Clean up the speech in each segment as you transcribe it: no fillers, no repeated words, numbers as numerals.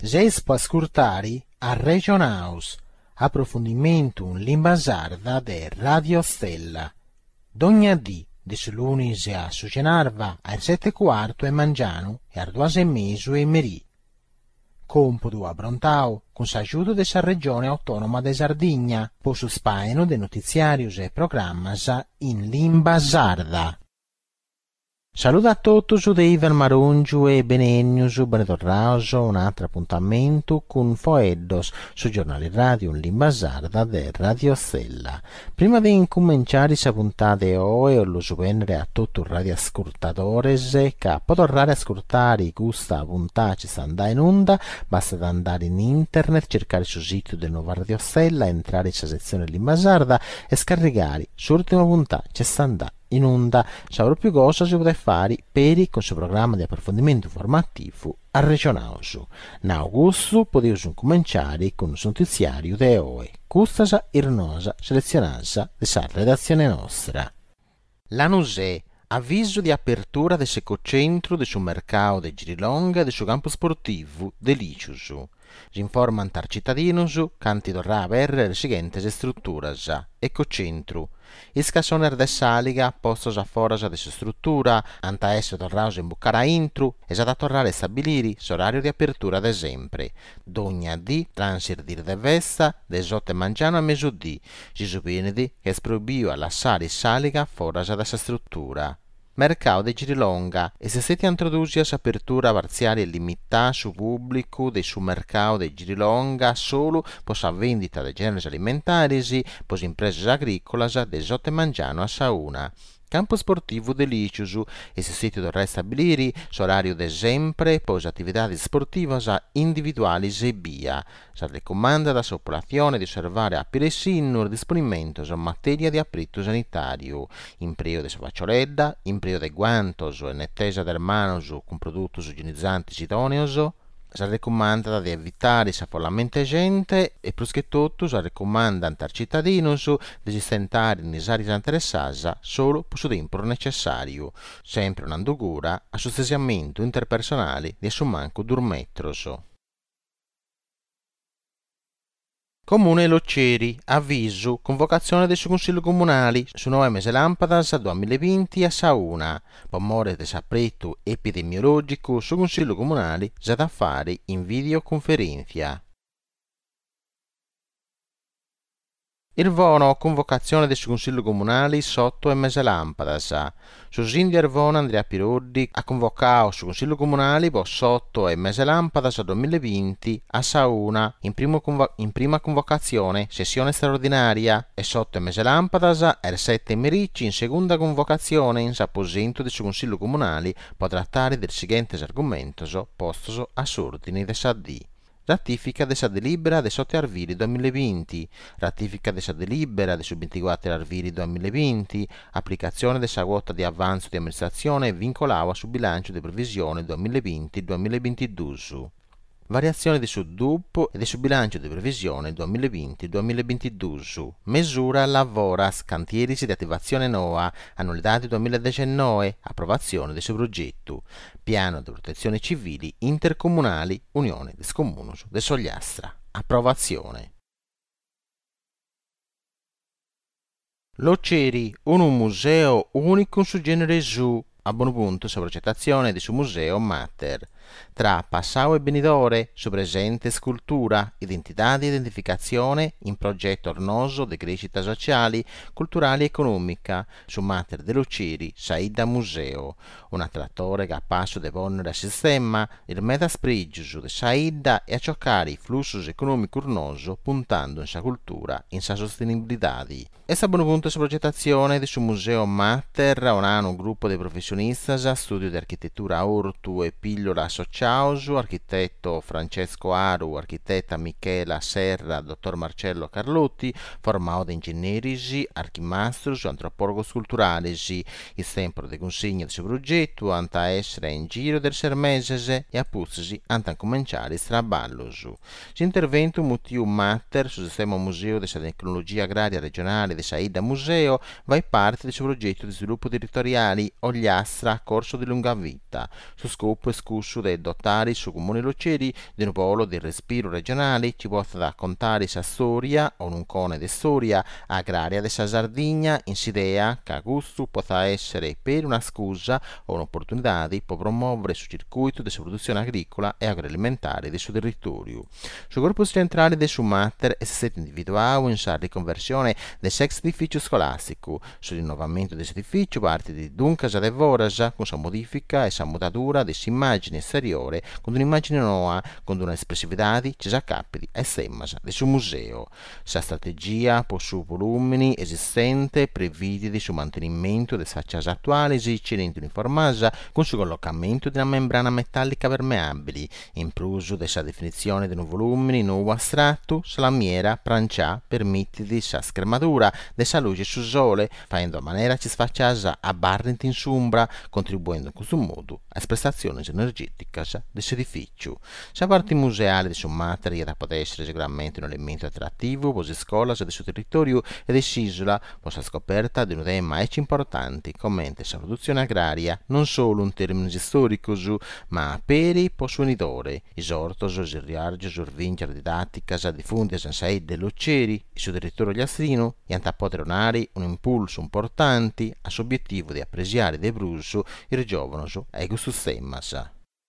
Zeis può ascoltare a Region House, approfondimento in lingua sarda de Radio Stella. Dogna di lunis a Sucenarva alle 7:15 e mangiano e alle 2:30 e merì. Compodo a Brontao con l'aiuto della regione autonoma de Sardigna, po su spaeno de notiziarius e programmas in lingua sarda. Saluto a tutti su Ivan Marungiu e benennius, bentornaus un altro appuntamento con Foeddos su giornale radio in lingua sarda de Radio Stella. Prima di incominciare questa puntata oggi, lo subendere a tutti i radioascoltatori che potrà ascoltare questa puntata ci sta andando in onda, basta andare in internet, cercare sul sito del nuovo Radio Stella, entrare in sezione lingua sarda e scaricare l'ultima puntata ci sta andando in onda. Saprò più cosa si poteva fare per il suo programma di approfondimento informativo a Regione House. In augusto potete cominciare con un notiziario di oggi. Questa è la selezionata della redazione nostra. La NUSE avviso di apertura del secocentro del suo mercato di Girilonga e del suo campo sportivo di Liciusu. Si informano ai cittadini che antidorrà avere le seguenti strutture. Ecocentro. Il cassoner de saliga postos a fora della struttura, anta essere torraus in buccara intru, e da tornare a stabilire l'orario di apertura de sempre. Dogna di transir dir de vesta, de zotte mangiano a mesodì, si supinidi che è proibito a lasciare saliga fora della struttura. Mercato di Girilonga e se siete introdotti a apertura parziale e limitata su pubblico del suo mercato di Girilonga solo per la vendita di generi alimentari, per imprese agricole de zotte mangiano a sauna. Campo sportivo di Liciusu e se siete dovrà stabilire l'orario di sempre per attività sportive individuali e via. Si raccomanda alla popolazione di osservare a piresinno il disponimento in materia di apprito sanitario, impleo di faccioletta, impleo di guantos e nettesa del manos con prodotti igienizzanti idonei. Si raccomanda di evitare l'affollamento di gente e più che tutto si raccomanda ai cittadini di stentare in aree interessate solo per il tempo necessario, sempre dando cura al sostentamento interpersonale di un manco durmetros. Comune Locceri, avviso, convocazione del suo Consiglio Comunale su 9 mesi lampadas 2020 a Sauna. Pomore del sapretto epidemiologico su Consiglio Comunale già da fare in videoconferenza. Il vono convocazione del Consiglio Comunale sotto e mese lampadas. Su Sindio Ervono Andrea Pirolli ha convocato sul Consiglio Comunale sotto e mese lampadas 2020 a Sauna in prima convocazione, sessione straordinaria, e sotto e mese lampadas il 7 mericci in seconda convocazione in s'apposento del Consiglio Comunale per trattare del seguente argomento postos a ordine de SAD. Ratifica della delibera del 7 arviri 2020, ratifica della delibera del 24 arviri 2020, applicazione della quota di avanzo di amministrazione vincolata sul bilancio di previsione 2020-2022. Variazione di DUP e del bilancio di previsione 2020-2022. Misura lavoras cantieri di attivazione NOA, annualità 2019, approvazione del suo progetto. Piano di protezione civili intercomunali, Unione des Comunus de Sogliastra. Approvazione. Locceri, un museo unico su genere su. A buon punto sulla progettazione di suo museo Mater. Tra Passau e Benidore, su presente scultura, identità di identificazione in progetto ornoso di crescita sociali, culturali e economica, su Mater dell'Oceri, Saida Museo, un attrattore che a passo di ponere a sistema il metasprigio di Saida e a cioccare i flussi economici urnoso puntando in sa cultura, in sa sostenibilità. E sta buon punto sulla progettazione di suo museo Mater, un gruppo di professionisti, studio di architettura Ortu e Pillola Associausu, architetto Francesco Aru, architetta Michela Serra, dottor Marcello Carlotti, formato di ingegneri, archimastros, antropologos culturales, il tempo di consegna del suo progetto, anta essere in giro del 6 mesi e appuzzesi anta cominciare straballos. L'intervento motivo Mater sul sistema museo della tecnologia agraria regionale di Saida Museo va in parte del suo progetto di sviluppo territoriali Ogliastra Corso di Lunga Vita, su scopo escusso de dotare su comuni loceri di un polo di respiro regionale ci possa raccontare sa storia o un cone di storia agraria de sa Sardegna in s'idea che questo possa essere per una scusa o un'opportunità per promuovere sul circuito di produzione agricola e agroalimentare del suo territorio. Sul corpo centrale del suo matter è stato individuato in sa riconversione del sex edificio scolastico. Sull'innovamento del edificio parte di dunque de voras con sa modifica e sa mutatura dell'immagine esteriore con un'immagine nuova con una espressività che si accapiti e semmas del suo museo. Sa strategia per su volumini esistente prevede sul mantenimento delle facciate attuali eccellenti uniformata con su collocamento di una membrana metallica permeabile, in pruso della definizione di un volumine nuovo astratto, salamiera, prancià, permette di sa schermatura della luce sul sole, facendo a maniera che si faccia a barrenti in sombra, contribuendo in questo modo a prestazioni energetiche dell'edificio. Sa parte museale di suo materiale può essere sicuramente un elemento attrattivo per le scuole del suo territorio e dell'isola, possa scoperta di un tema importanti come la produzione agraria, non solo in termini storici, ma per il suo unitore. Esorto a riargio sul vincere didattica a diffondere sensei dell'Occeri, il suo territorio gliastrino, e a poter donare un impulso importante a suo obiettivo di appreciare de brusso il giovane e questo temas.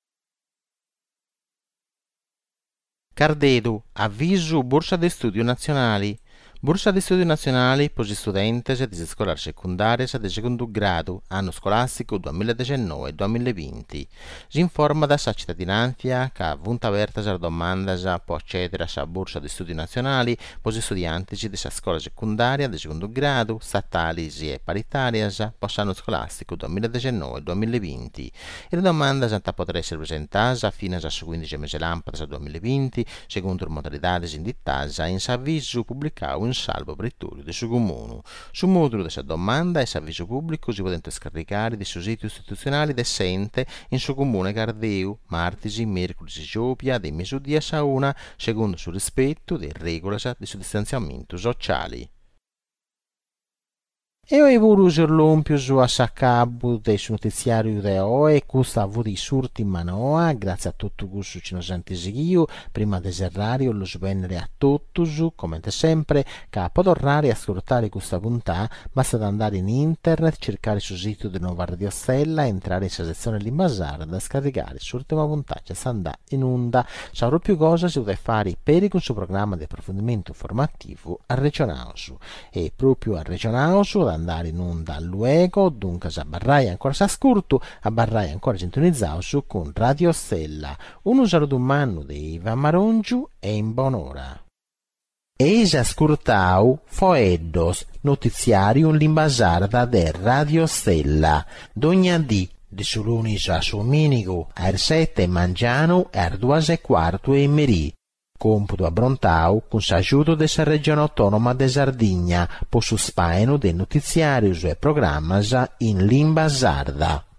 Cardedu, avviso borsa di studio nazionali. Borsa di studio nazionali per gli studenti di scuola secondaria di secondo grado, anno scolastico 2019-2020. Si informa da sa cittadinanza che ha avuto aperta la domanda può accedere alla borsa di studio nazionali per gli studenti di scuola secondaria di secondo grado, statali e paritaria per l'anno scolastico 2019-2020. E la domanda potrà essere presentata fino al 15 mese lampada 2020, secondo le modalità indicate in avviso pubblicato in salvo prettorio del suo comune. Sul modulo della domanda e avviso pubblico si potete scaricare dei suoi siti istituzionali decente in suo comune Cardeu, martesi, mercoledì, giopia, dei mesodì a una, secondo sul rispetto delle regole del suo distanziamento sociali. E ho voluto l'ompio su a saccabu del notiziario di oggi, questo ha avuto i surti in manoa, grazie a tutto questo ci nos antisigio, prima del serrario lo svennere a tutti, come sempre, che potrare ascoltare questa puntata, basta andare in internet, cercare sul sito di Nuova Radio Stella, entrare in sezione Lingua Sarda, scaricare l'ultima puntata, se andrà in onda, saprò più cose si deve fare per il suo programma di approfondimento formativo a Regionausu, e proprio a Regionausu andare in onda luego, dunque a barrai ancora s'ascolto, a barrai ancora sintonizzato su con Radio Stella. Un saluto umano di Ivan Marongiu e in buon'ora. Eis ascoltau Foeddos, notiziario in lingua sarda de Radio Stella, d'ogni di sulunis a Suminigu, a 7 mangiano e a 2:15 e merì. Computo a Brontau con s'aiuto della regione autonoma de Sardegna, per su spaeno del notiziario e programma in lingua sarda.